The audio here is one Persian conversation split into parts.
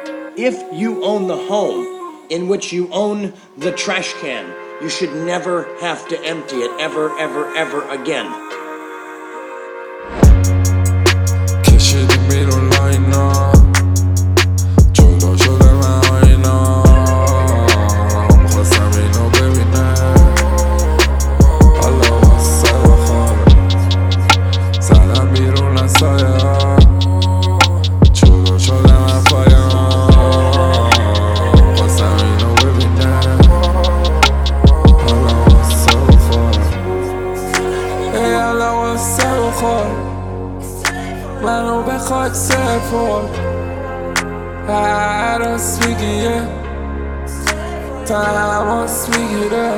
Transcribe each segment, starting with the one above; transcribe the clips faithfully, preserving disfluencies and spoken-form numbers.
If you own the home in which you own the trash can, you should never have to empty it ever, ever, ever again. کشیدیم بیرون لاینا جدا شده من آینا میخواستم اینو ببینه حالا واسه بخوار زدم بیرون از سایه جدا شده من پایم میخواستم اینو ببینه حالا واسه بخوار ای حالا واسه بخوار منو به خاک سپرد هر راست میگیه تماس میگیره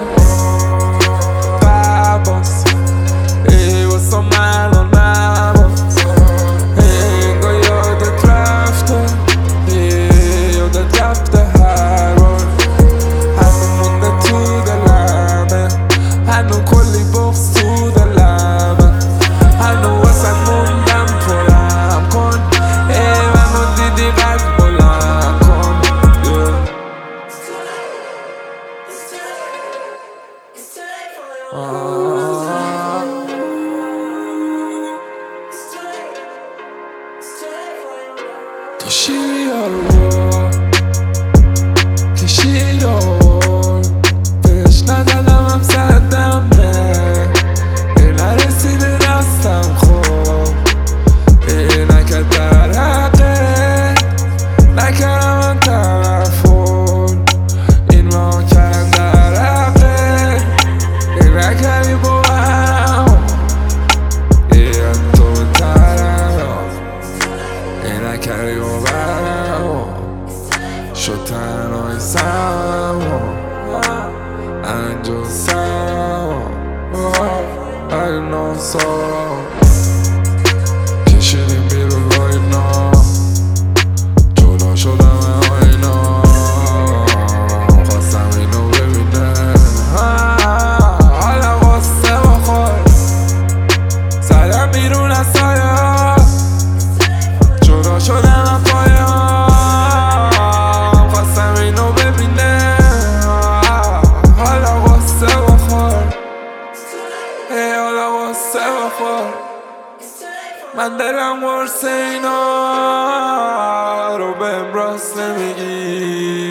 بباس ای واسه منو نباس انگار یادت رفته یادت رفته هر بار هنو مونده تو دلمه هنو کلی بغض تو دلمه هنو واسه موندم پرم کن ای منو دیدی قد بلند کن تو شیری ها رو کشیدی رو بهش ندادم هم زدمه ای نرسیده دستم خوب ای نکرد در حقه نکردم من طرفون این ما کردن در حقه ای نکردی با هم ای تو بترم ای نکردی با برم شد تنهای سم انجا سم ای ناسا کشیدیم بیرون لاینا جدا شدم آینا خواستم اینو ببینه حالا واسه بخور زدم بیرون از سایه جدا شدم پایم خواستم اینو ببینه حالا واسه بخور ای حالا واسه بخور من دلم ورسه اینا رو بهم راست نمیگی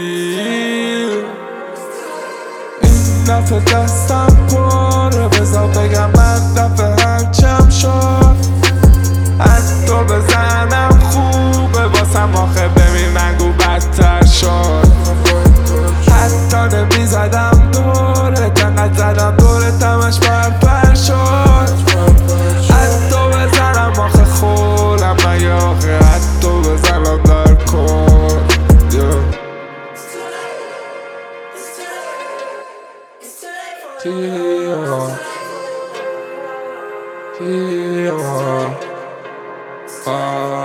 این دفعه دستم پره بذار بگم من دفعه هرچم شد حتی بزنم خوبه واسم آخه ببین نگو بدتر شد حتی نمیزدم دوره تنقدر زدم دوره تمش برپر شد حتی بزنم آخه خولم مگه آخه حتی بزنم در کن تیما تیما